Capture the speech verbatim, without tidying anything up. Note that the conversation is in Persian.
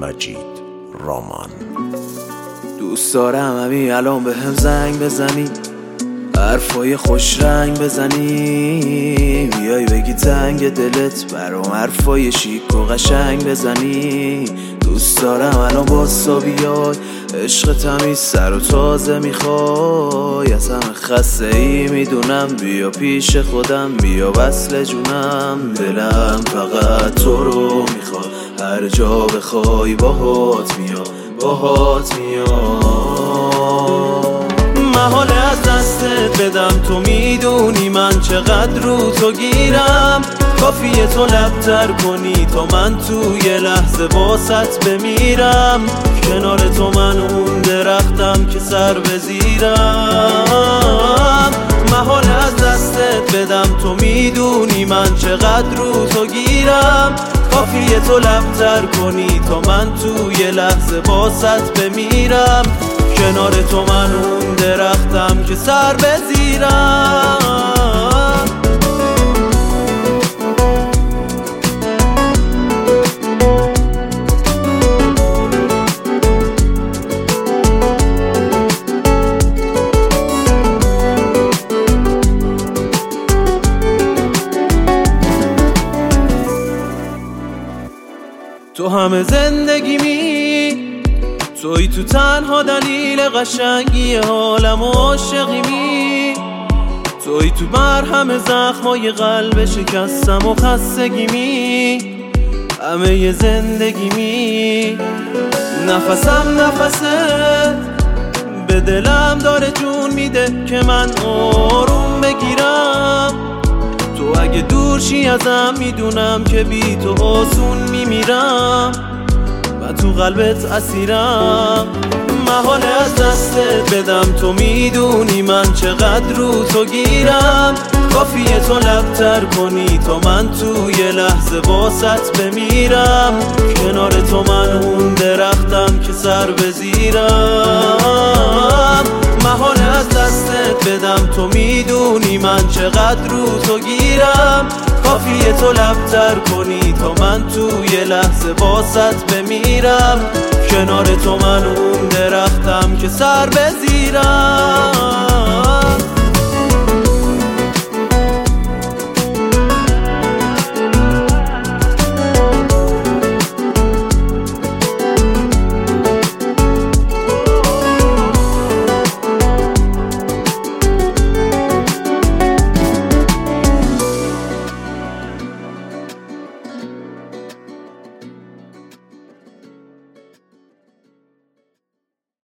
مجید رامان. دوست دارم همین الان به هم زنگ بزنی، حرفای خوش رنگ بزنی، بیای بگی تنگ دلت برام حرفای شیک و قشنگ بزنی. دوست دارم الان باسا بیای، عشق تمیز سر و تازه میخوای، از همه خسته ای میدونم، بیا پیش خودم، بیا وصل جونم. دلم فقط تو رو میخواد، هر جا بخوای باهات میام، باهات میام. محاله از دستت بدم، تو میدونی من چقدر رو تو گیرم، کافیه تو لبتر کنی تا من تو یه لحظه واسط بمیرم. کنار تو من اون درختم که سر بزیرم. محاله از دستت بدم، تو میدونی من چقدر رو تو گیرم، کافیه تو لبتر کنی تا من تو یه لحظه واسط بمیرم. کنار تو من اون درختم که سر بزیرم. تو همه زندگیمی، توی تو تنها دلیل قشنگی حالم و عاشقیمی، توی تو مرهم زخمای قلب شکستم و خستگیمی، همه ی زندگیمی. نفسم نفسه به دلم داره جون میده که من آروم بگیرم. تو اگه دورشی ازم میدونم که بی تو آسون میمیرم، من تو قلبت اسیرم. محاله از دستت بدم، تو میدونی من چقدر رو تو گیرم، کافیه تو لبتر کنی تا من تو یه لحظه واسط بمیرم. کنار تو من اون درختم که سر بزیرم. محاله از دستت بدم، تو میدونی من چقدر رو تو گیرم، کافیه تو لبتر کنی تا من تو یه لحظه واسط بمیرم. کنار تو من اون درختم که سر بزیرم.